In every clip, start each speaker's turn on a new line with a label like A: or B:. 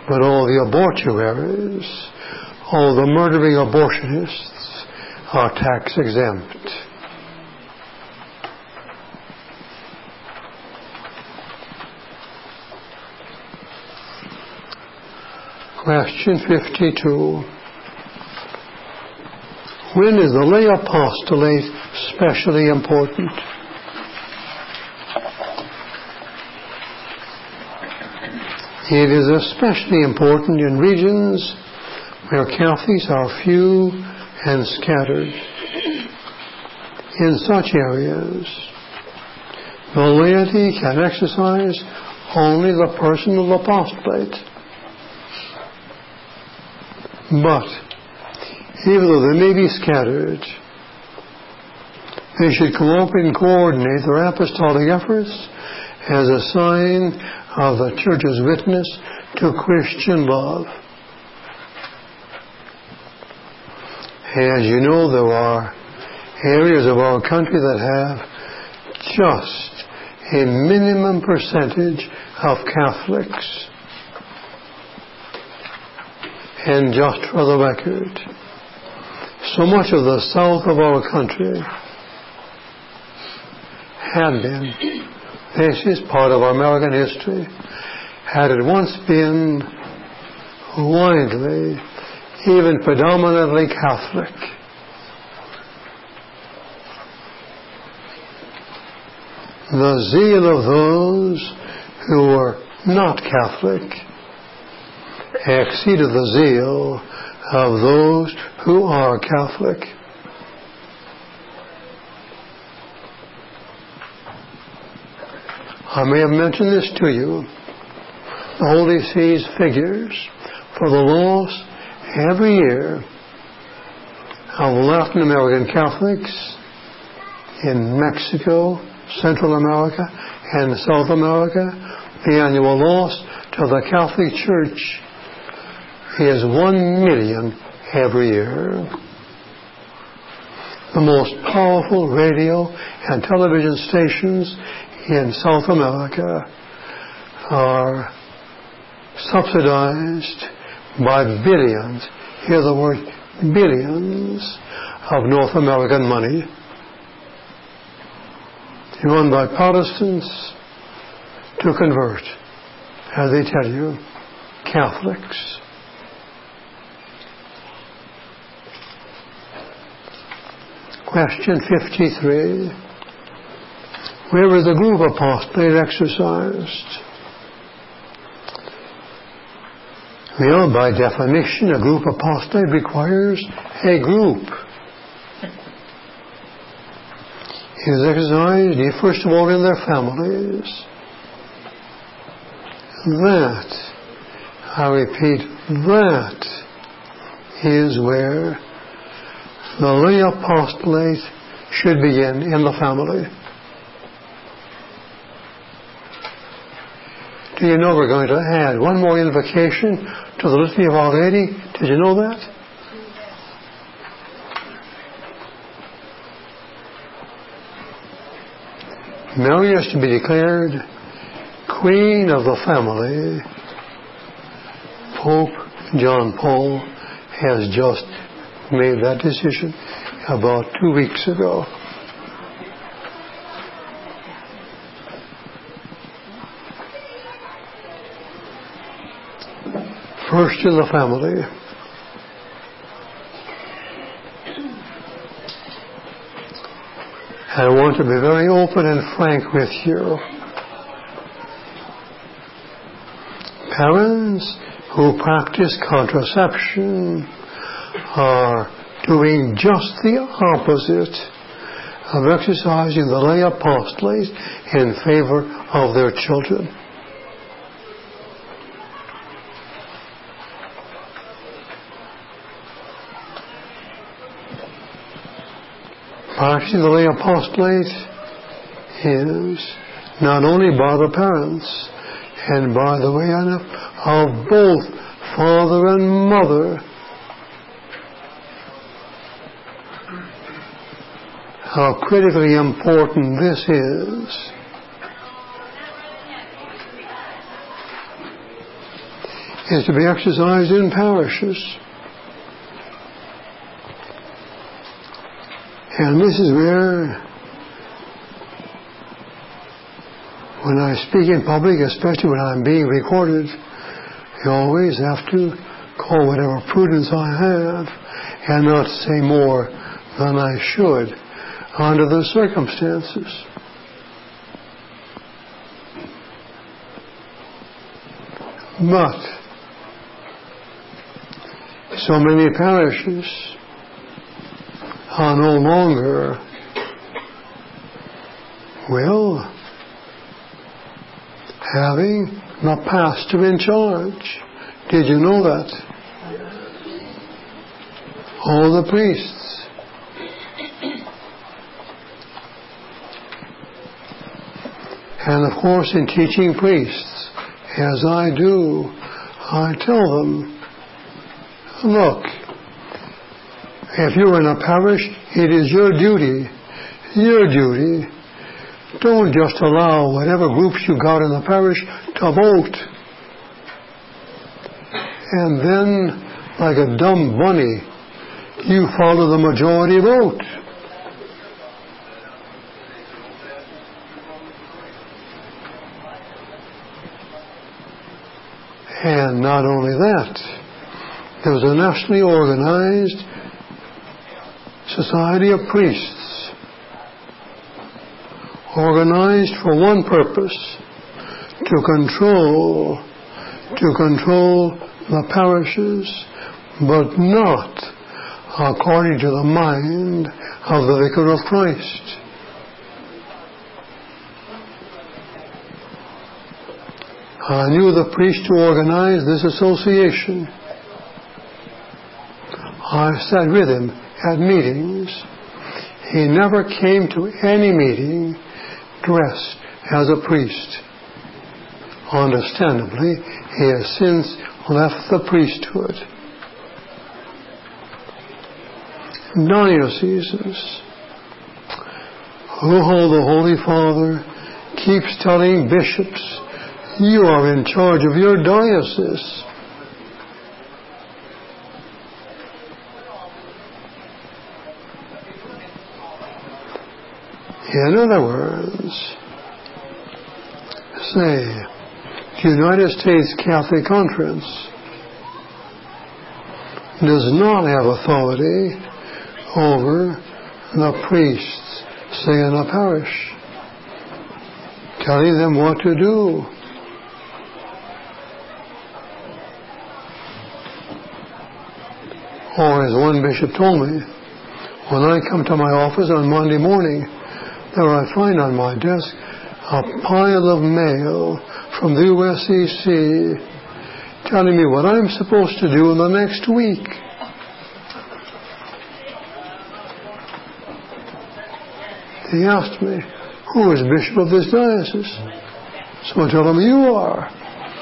A: But all the abortuaries, all the murdering abortionists are tax exempt. Question 52. When is the lay apostolate specially important? It is especially important in regions where Catholics are few and scattered. In such areas, the laity can exercise only the personal apostolate. But, even though they may be scattered, they should cooperate and coordinate their apostolic efforts as a sign of the Church's witness to Christian love. As you know, there are areas of our country that have just a minimum percentage of Catholics. And just for the record, so much of the south of our country had been, this is part of American history, had it once been widely, even predominantly Catholic. The zeal of those who were not Catholic exceeded the zeal of those who are Catholic. I may have mentioned this to you. The Holy See's figures for the loss every year of Latin American Catholics in Mexico, Central America, and South America. The annual loss to the Catholic Church is 1 million every year. The most powerful radio and television stations in South America are subsidized by billions, hear the word billions, of North American money, run by Protestants to convert, as they tell you, Catholics. Question 53. Where is the group apostolate exercised? Well, by definition, a group apostolate requires a group. It is exercised, first of all, in their families. That, I repeat, that is where the lay apostolate should begin, in the family. Do you know we're going to add one more invocation to the Litany of Our Lady? Did you know that? Mary is to be declared Queen of the Family. Pope John Paul has just made that decision about 2 weeks ago. First in the family. I want to be very open and frank with you. Parents who practice contraception are doing just the opposite of exercising the lay apostolate in favor of their children. Practicing the lay apostolate is not only by the parents and by the way of both father and mother. How critically important this is. is to be exercised in parishes. And this is where, when I speak in public, especially when I'm being recorded, you always have to call whatever prudence I have and not say more than I should under the circumstances. But so many parishes are no longer, well, having the pastor in charge. Did you know that? All the priests. And of course, in teaching priests, as I do, I tell them, look, if you're in a parish, it is your duty, don't just allow whatever groups you got in the parish to vote. And then, like a dumb bunny, you follow the majority vote. And not only that, there was a nationally organized society of priests, organized for one purpose, to control the parishes, but not according to the mind of the Vicar of Christ. I knew the priest who organized this association. I sat with him at meetings. He never came to any meeting dressed as a priest. Understandably, he has since left the priesthood. Dioceses the Holy Father keeps telling bishops, you are in charge of your diocese. In other words, say, the United States Catholic Conference does not have authority over the priests, say in a parish, telling them what to do. Or as one bishop told me, when I come to my office on Monday morning, there I find on my desk a pile of mail from the USCC telling me what I'm supposed to do in the next week. He asked me, who is bishop of this diocese? So I told him, you are.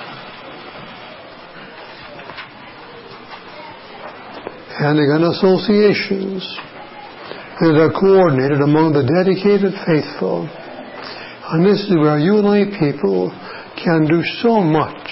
A: And again, associations that are coordinated among the dedicated faithful. And this is where you lay people can do so much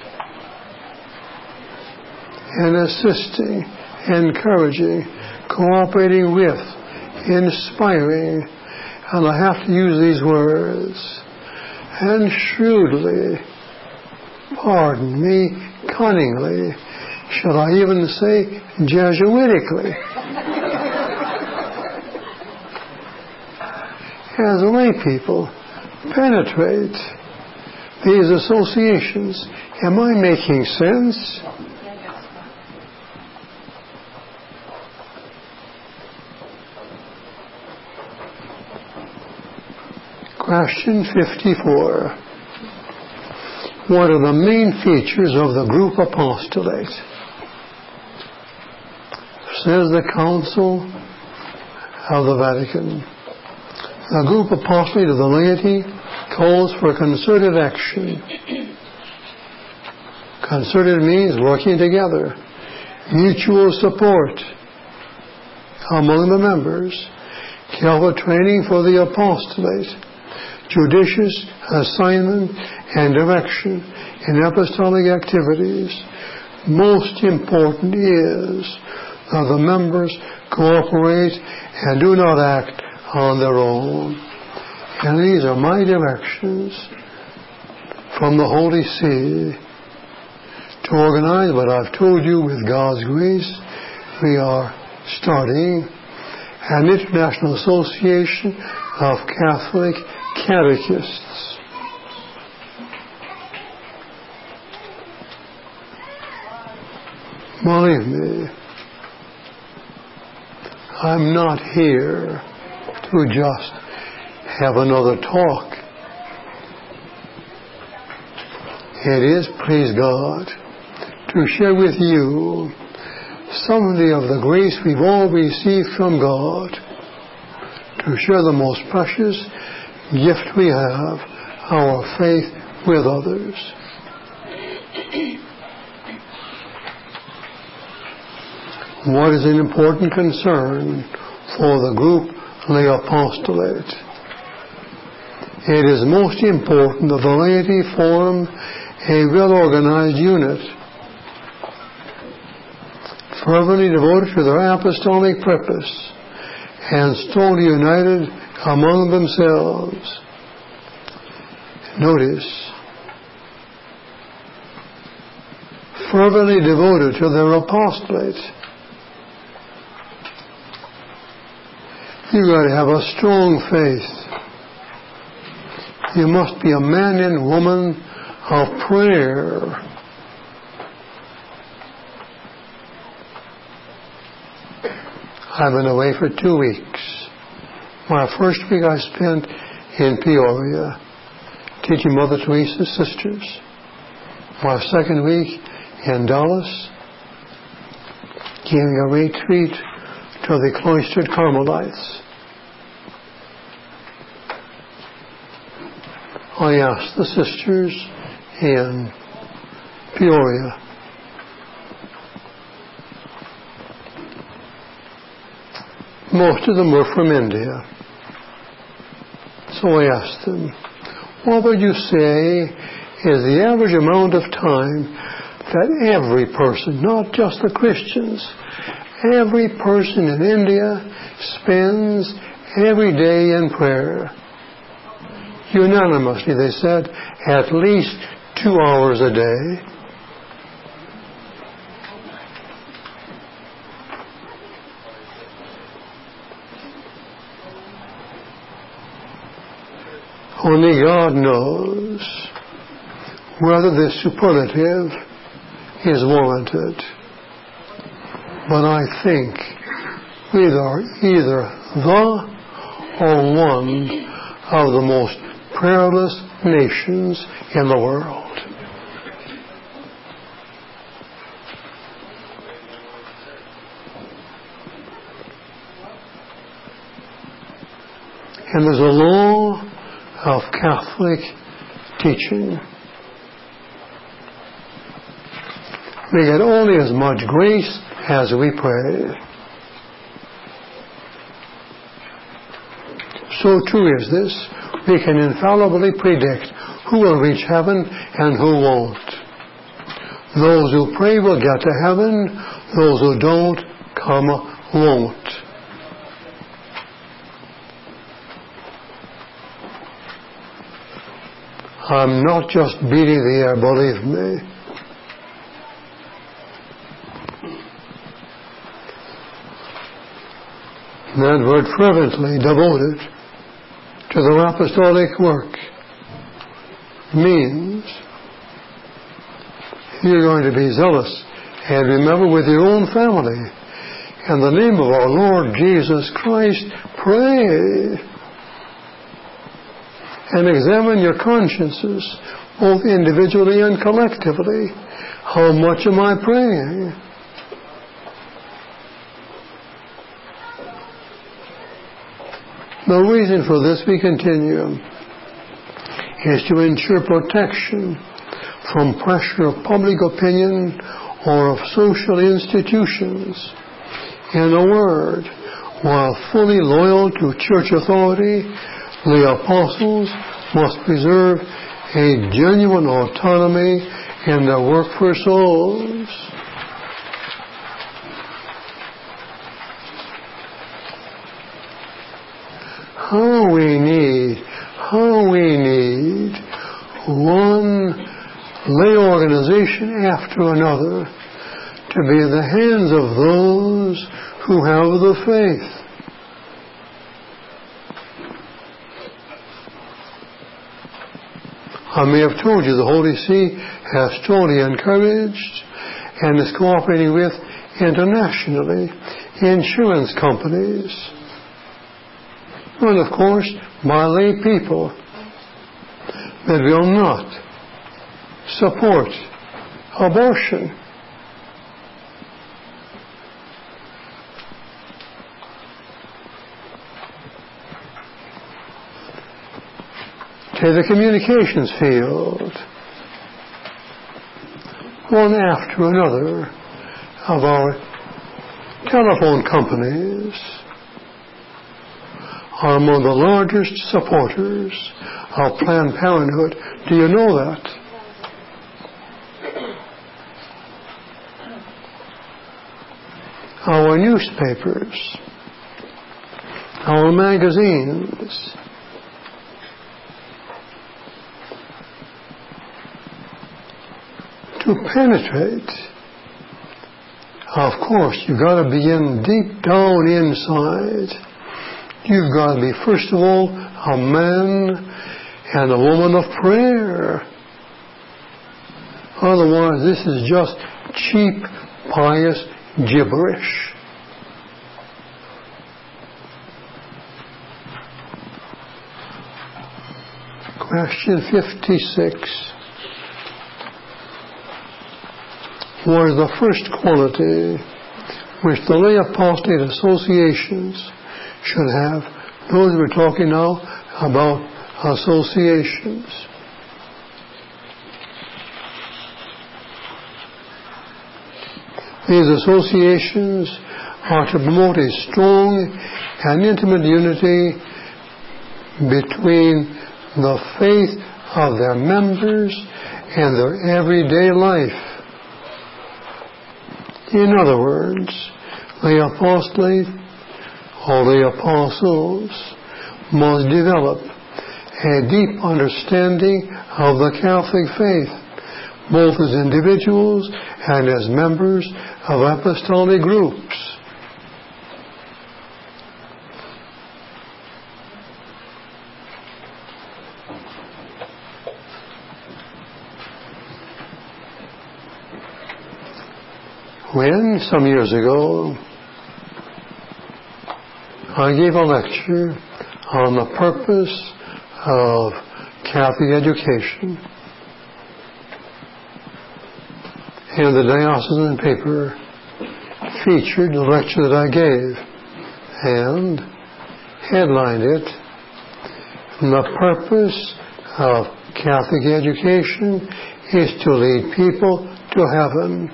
A: in assisting, encouraging, cooperating with, inspiring, and I have to use these words, and shrewdly, pardon me, cunningly, shall I even say Jesuitically, as lay people penetrate these associations. Am I making sense? Question 54. What are the main features of the group apostolate? Says the Council of the Vatican. The group apostolate of the laity calls for concerted action. Concerted means working together, mutual support among the members, careful training for the apostolate, judicious assignment and direction in apostolic activities. Most important is that the members cooperate and do not act on their own. And these are my directions from the Holy See to organize what I've told you. With God's grace, we are starting an International Association of Catholic Catechists. Believe me, I'm not here to just have another talk. It is, praise God, to share with you something of the grace we've all received from God, to share the most precious gift we have, our faith, with others. What is an important concern for the group lay apostolate? It is most important that the laity form a well-organized unit, fervently devoted to their apostolic purpose, and strongly united among themselves. Notice, fervently devoted to their apostolate. You've got to have a strong faith. You must be a man and woman of prayer. I've been away for 2 weeks. My first week I spent in Peoria teaching Mother Teresa's sisters. My second week in Dallas giving a retreat to the cloistered Carmelites. I asked the sisters in Peoria, most of them were from India, so I asked them, what would you say is the average amount of time that every person, not just the Christians, every person in India spends every day in prayer? Unanimously, they said, at least 2 hours a day. Only God knows whether this superlative is warranted. But I think we are either the or one of the most prayerless nations in the world. And there's a law of Catholic teaching. We get only as much grace as we pray. So too is this. We can infallibly predict who will reach heaven and who won't. Those who pray will get to heaven. Those who don't, won't. I'm not just beating the air, believe me. That word fervently devoted to the apostolic work means you're going to be zealous and remember with your own family, in the name of our Lord Jesus Christ, pray and examine your consciences both individually and collectively. How much am I praying? The reason for this, we continue, is to ensure protection from pressure of public opinion or of social institutions. In a word, while fully loyal to church authority, the apostles must preserve a genuine autonomy in their work for souls. How we need one lay organization after another to be in the hands of those who have the faith. I may have told you the Holy See has totally encouraged and is cooperating with internationally insurance companies. And of course, my lay people that will not support abortion. To the communications field, one after another of our telephone companies are among the largest supporters of Planned Parenthood. Do you know that? Our newspapers, our magazines, to penetrate, of course, you've got to begin deep down inside. You've got to be, first of all, a man and a woman of prayer. Otherwise, this is just cheap, pious gibberish. Question 56. What is the first quality which the lay apostate associations should have? Those we're talking now about associations. These associations are to promote a strong and intimate unity between the faith of their members and their everyday life. In other words, the apostolate or the apostles must develop a deep understanding of the Catholic faith, both as individuals and as members of apostolic groups. When, some years ago, I gave a lecture on the purpose of Catholic education, and the diocesan paper featured the lecture that I gave and headlined it, "The purpose of Catholic education is to lead people to heaven."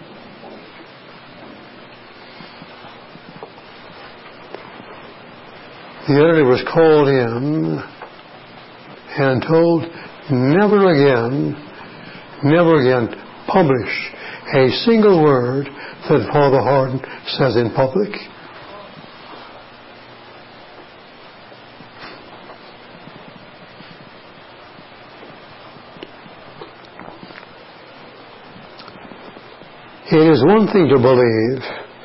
A: The editor was called in and told, never again publish a single word that Father Hardon says in public. It is one thing to believe.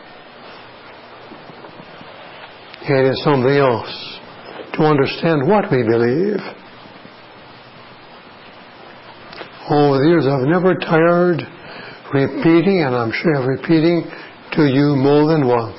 A: It is something else to understand what we believe. Over the years, I've never tired repeating, and I'm sure I'm repeating to you more than once.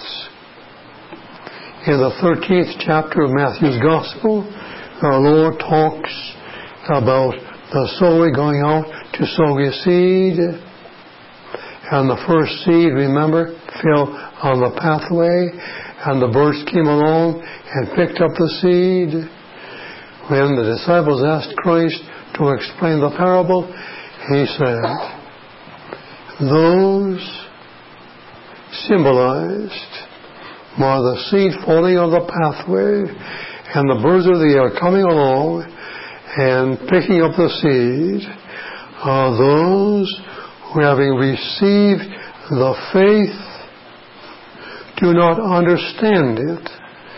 A: In the 13th chapter of Matthew's Gospel, our Lord talks about the sower going out to sow his seed. And the first seed, remember, fell on the pathway, and the birds came along and picked up the seed. When the disciples asked Christ to explain the parable, he said, those symbolized are the seed falling on the pathway, and the birds of the air coming along and picking up the seed are those who, having received the faith, do not understand it,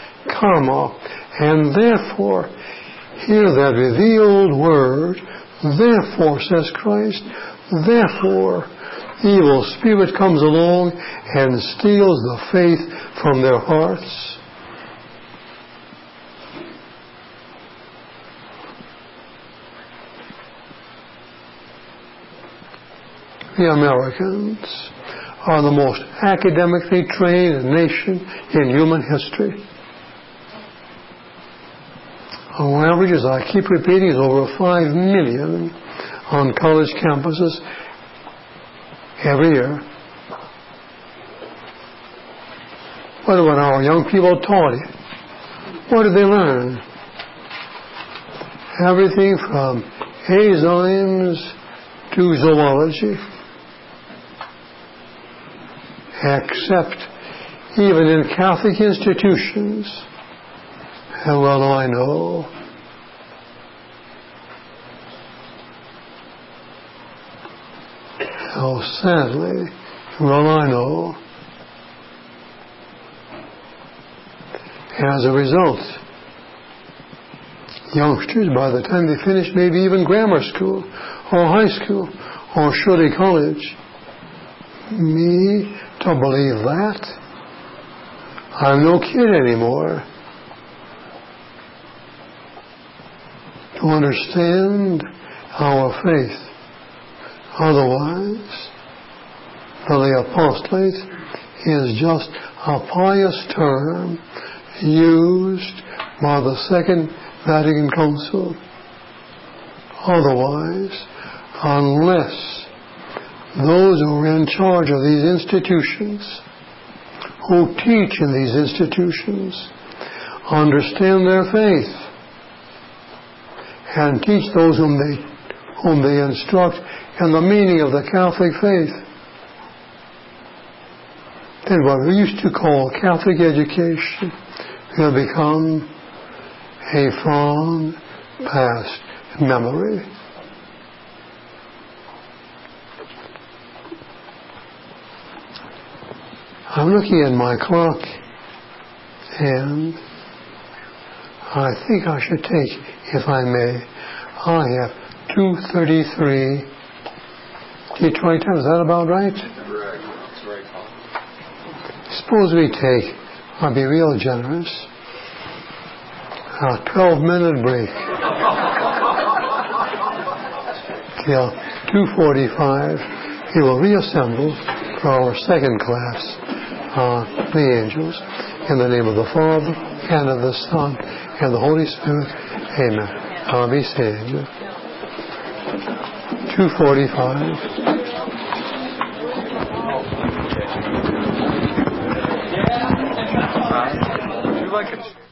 A: and therefore hear that revealed word. Therefore, says Christ, therefore the evil spirit comes along and steals the faith from their hearts. The Americans are the most academically trained nation in human history. On average, as I keep repeating, is over 5 million on college campuses every year. What about our young people taught it? What did they learn? Everything from enzymes to zoology. Except even in Catholic institutions, how well I know, how sadly well I know, as a result, youngsters, by the time they finish maybe even grammar school or high school or surely college, me to believe that? I'm no kid anymore. To understand our faith. Otherwise, the apostolate is just a pious term used by the Second Vatican Council. Otherwise, unless those who are in charge of these institutions, who teach in these institutions, understand their faith and teach those whom they instruct in the meaning of the Catholic faith, then what we used to call Catholic education will become a fond past memory. I'm looking at my clock, and I think I should take, if I may, I have 2:33 Detroit time. Is that about right?
B: Correct. That's right.
A: Suppose we take, I'll be real generous, a 12-minute break till 2:45. We will reassemble for our second class. The angels, in the name of the Father, and of the Son, and the Holy Spirit. Amen. I'll be saying 2:45.
B: Would you like it?